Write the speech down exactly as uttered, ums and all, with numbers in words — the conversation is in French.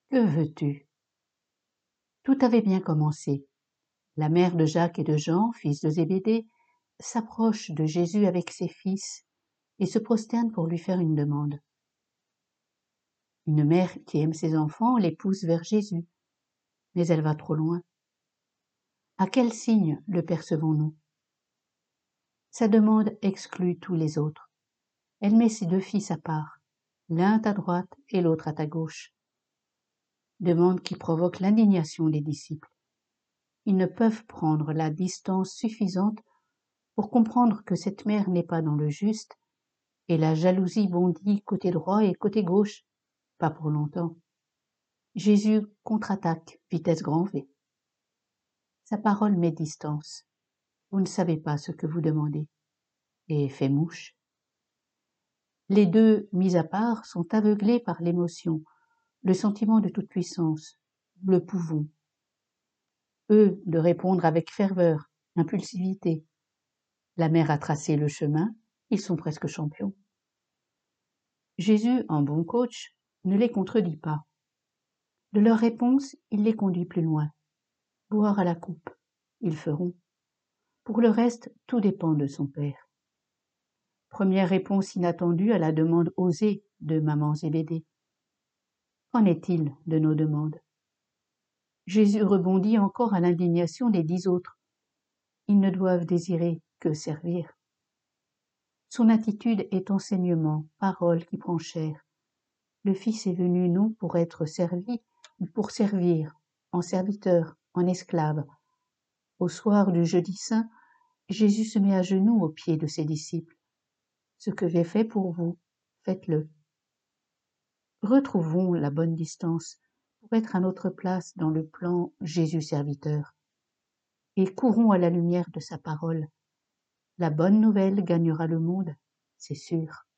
Que veux-tu? Tout avait bien commencé. La mère de Jacques et de Jean, fils de Zébédée, s'approche de Jésus avec ses fils et se prosterne pour lui faire une demande. Une mère qui aime ses enfants les pousse vers Jésus, mais elle va trop loin. À quel signe le percevons-nous? Sa demande exclut tous les autres. Elle met ses deux fils à part, l'un à droite et l'autre à ta gauche. Demande qui provoque l'indignation des disciples. Ils ne peuvent prendre la distance suffisante pour comprendre que cette mère n'est pas dans le juste, et la jalousie bondit côté droit et côté gauche, pas pour longtemps. Jésus contre-attaque, vitesse grand V. Sa parole met distance. Vous ne savez pas ce que vous demandez. Et fait mouche. Les deux, mis à part, sont aveuglés par l'émotion, le sentiment de toute puissance. Nous le pouvons. Eux, de répondre avec ferveur, impulsivité. La mère a tracé le chemin, ils sont presque champions. Jésus, en bon coach, ne les contredit pas. De leur réponse, il les conduit plus loin. Boire à la coupe, ils feront. Pour le reste, tout dépend de son Père. Première réponse inattendue à la demande osée de maman Zébédée. Qu'en est-il de nos demandes? Jésus rebondit encore à l'indignation des dix autres. Ils ne doivent désirer que servir. Son attitude est enseignement, parole qui prend chair. Le Fils est venu non pour être servi, mais pour servir, en serviteur, en esclave. Au soir du jeudi saint, Jésus se met à genoux aux pieds de ses disciples. Ce que j'ai fait pour vous, faites-le. Retrouvons la bonne distance pour être à notre place dans le plan Jésus serviteur. Et courons à la lumière de sa parole. La bonne nouvelle gagnera le monde, c'est sûr.